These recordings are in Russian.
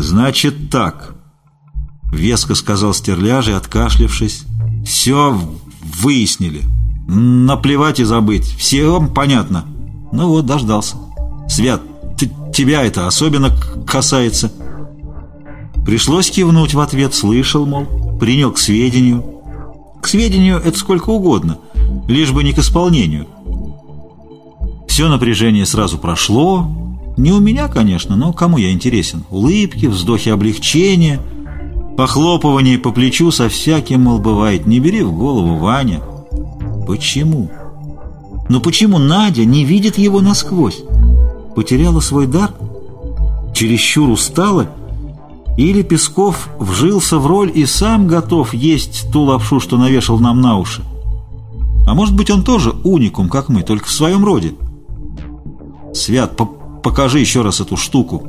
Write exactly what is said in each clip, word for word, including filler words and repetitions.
«Значит так», — веско сказал Стерляжий, откашлявшись. «Все выяснили. Наплевать и забыть. Всем понятно». Ну вот, дождался. «Свят, тебя это особенно касается». Пришлось кивнуть в ответ. Слышал, мол, принял к сведению. К сведению это сколько угодно, лишь бы не к исполнению. Все напряжение сразу прошло. Не у меня, конечно, но кому я интересен? Улыбки, вздохи облегчения, похлопывание по плечу со всяким, мол, бывает. Не бери в голову, Ваня. Почему? Ну почему Надя не видит его насквозь? Потеряла свой дар? Чересчур устала? Или Песков вжился в роль и сам готов есть ту лапшу, что навешал нам на уши? А может быть, он тоже уникум, как мы, только в своем роде? Свят, по покажи еще раз эту штуку.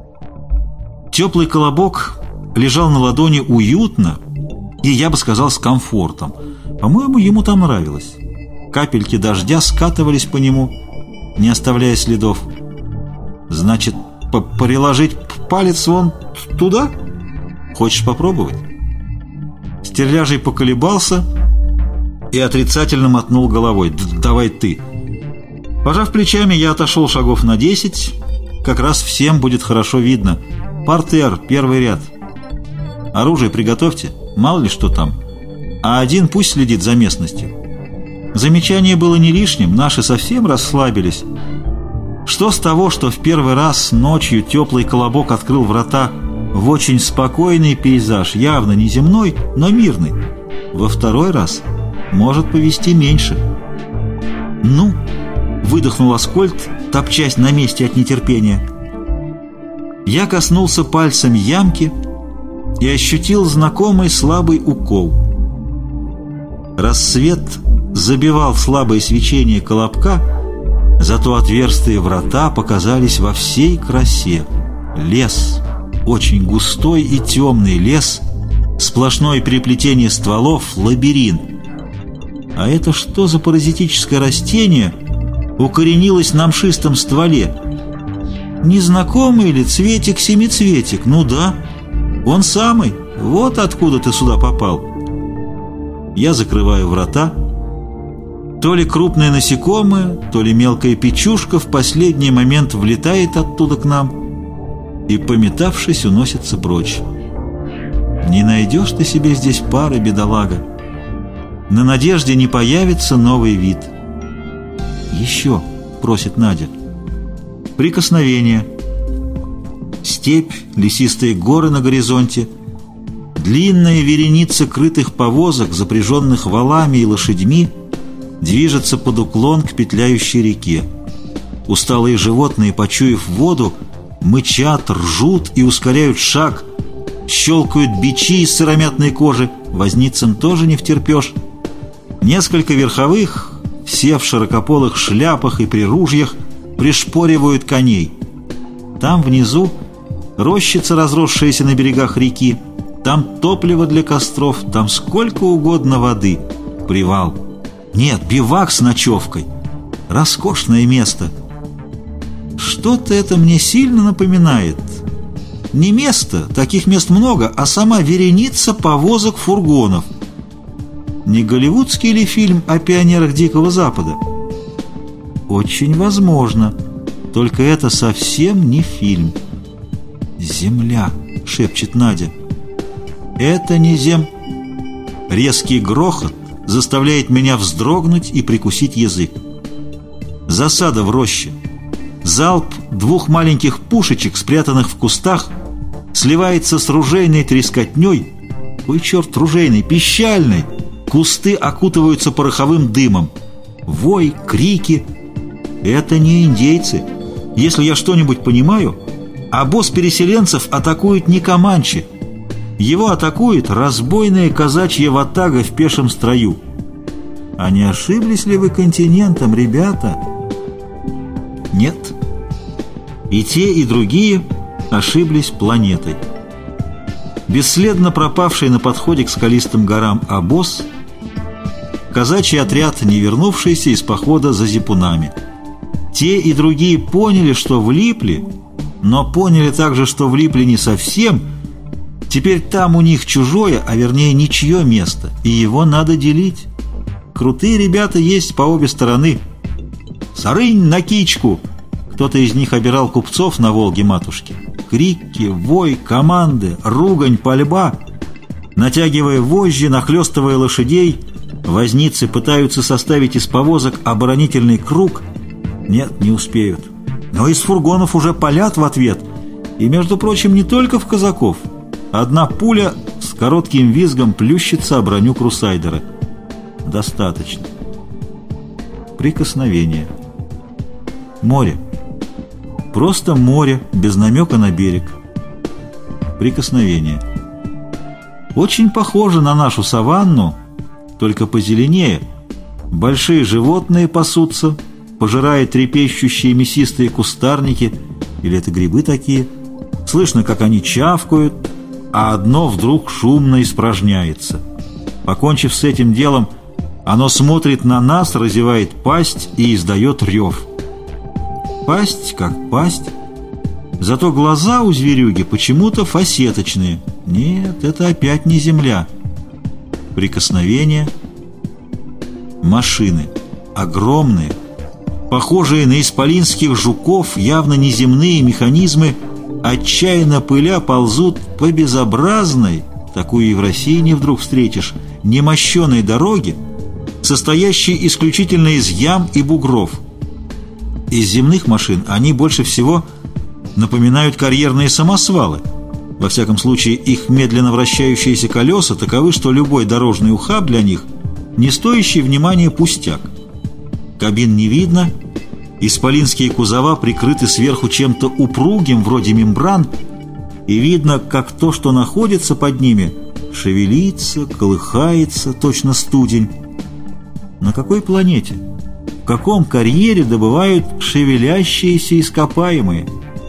Теплый колобок лежал на ладони уютно и, я бы сказал, с комфортом. По-моему, ему там нравилось. Капельки дождя скатывались по нему, не оставляя следов. Значит, приложить палец вон туда? Хочешь попробовать? Стерляжий поколебался и отрицательно мотнул головой. «Давай ты». Пожав плечами, я отошел шагов на десять. Как раз всем будет хорошо видно. Партер, первый ряд. Оружие приготовьте, мало ли что там. А один пусть следит за местностью. Замечание было не лишним, наши совсем расслабились. Что с того, что в первый раз ночью теплый колобок открыл врата в очень спокойный пейзаж, явно не земной, но мирный. Во второй раз может повести меньше. «Ну!» — выдохнул Аскольд, топчась на месте от нетерпения. Я коснулся пальцем ямки и ощутил знакомый слабый укол. Рассвет забивал слабое свечение колобка, зато отверстые врата показались во всей красе. Лес, очень густой и темный лес, сплошное переплетение стволов, лабиринт. А это что за паразитическое растение укоренилось на мшистом стволе? Незнакомый ли цветик-семицветик? Ну да, он самый. Вот откуда ты сюда попал. Я закрываю врата. То ли крупное насекомое, то ли мелкая печушка в последний момент влетает оттуда к нам и, пометавшись, уносится прочь. Не найдешь ты себе здесь пары, бедолага. На надежде не появится новый вид. «Еще», — просит Надя. Прикосновение. Степь, лесистые горы на горизонте, длинная вереница крытых повозок, запряженных валами и лошадьми, движется под уклон к петляющей реке. Усталые животные, почуяв воду, мычат, ржут и ускоряют шаг, щелкают бичи из сыромятной кожи, возницам тоже не втерпешь. Несколько верховых, все в широкополых шляпах и при ружьях, пришпоривают коней. Там внизу рощица, разросшаяся на берегах реки, там топливо для костров, там сколько угодно воды. Привал. Нет, бивак с ночевкой. Роскошное место. Что-то это мне сильно напоминает. Не место, таких мест много, а сама вереница повозок, фургонов. Не голливудский ли фильм о пионерах Дикого Запада? Очень возможно. Только это совсем не фильм. «Земля», — шепчет Надя. «Это не зем...» Резкий грохот заставляет меня вздрогнуть и прикусить язык. Засада в роще. Залп двух маленьких пушечек, спрятанных в кустах, сливается с ружейной трескотней. Ой, черт, ружейной, пищальной. Кусты окутываются пороховым дымом. Вой, крики. Это не индейцы. Если я что-нибудь понимаю, обоз переселенцев атакует не команчи. Его атакует разбойная казачья ватага в пешем строю. А не ошиблись ли вы континентом, ребята? Нет. И те, и другие ошиблись планетой. Бесследно пропавший на подходе к скалистым горам обоз, казачий отряд, не вернувшийся из похода за зипунами. Те и другие поняли, что влипли, но поняли также, что влипли не совсем. Теперь там у них чужое, а вернее ничье место, и его надо делить. Крутые ребята есть по обе стороны. «Сарынь на кичку!» Кто-то из них обирал купцов на Волге-матушке. Крики, вой, команды, ругань, пальба. Натягивая вожжи, нахлёстывая лошадей, возницы пытаются составить из повозок оборонительный круг. Нет, не успеют. Но из фургонов уже палят в ответ. И, между прочим, не только в казаков. Одна пуля с коротким визгом плющится о броню крусайдера. Достаточно. Прикосновение. Море. Просто море, без намека на берег. Прикосновение. Очень похоже на нашу саванну, только позеленее. Большие животные пасутся, пожирая трепещущие мясистые кустарники, или это грибы такие. Слышно, как они чавкают, а одно вдруг шумно испражняется. Покончив с этим делом, оно смотрит на нас, разевает пасть и издает рев. Пасть как пасть, зато глаза у зверюги почему-то фасеточные. Нет, это опять не земля. Прикосновение. Машины. Огромные, похожие на исполинских жуков, явно неземные механизмы, отчаянно пыля ползут по безобразной, такую и в России не вдруг встретишь, немощеной дороге, состоящей исключительно из ям и бугров. Из земных машин они больше всего напоминают карьерные самосвалы. Во всяком случае, их медленно вращающиеся колеса таковы, что любой дорожный ухаб для них не стоящий внимания пустяк. Кабин не видно, исполинские кузова прикрыты сверху чем-то упругим, вроде мембран, и видно, как то, что находится под ними, шевелится, колыхается, точно студень. На какой планете, в каком карьере добывают шевелящиеся ископаемые?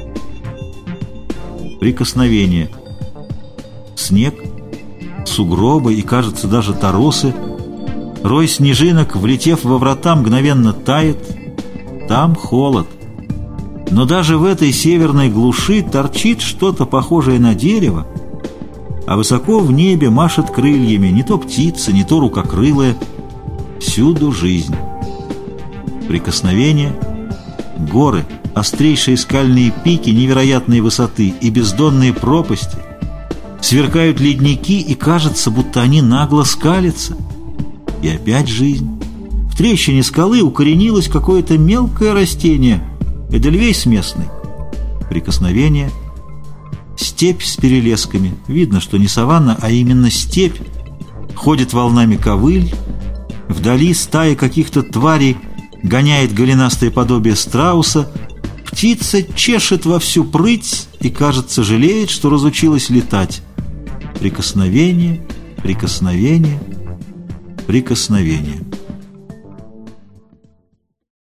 Прикосновение. Снег, сугробы и, кажется, даже торосы. Рой снежинок, влетев во врата, мгновенно тает. Там холод. Но даже в этой северной глуши торчит что-то похожее на дерево, а высоко в небе машет крыльями не то птица, не то рукокрылая. Всюду жизнь. Прикосновение. Горы, острейшие скальные пики невероятной высоты и бездонные пропасти. Сверкают ледники, и кажется, будто они нагло скалятся. И опять жизнь. В трещине скалы укоренилось какое-то мелкое растение, эдельвейс местный. Прикосновение. Степь с перелесками. Видно, что не саванна, а именно степь. Ходит волнами ковыль. Вдали стая каких-то тварей гоняет голенастое подобие страуса. Птица чешет во всю прыть и, кажется, жалеет, что разучилась летать. Прикосновение, прикосновение, прикосновение.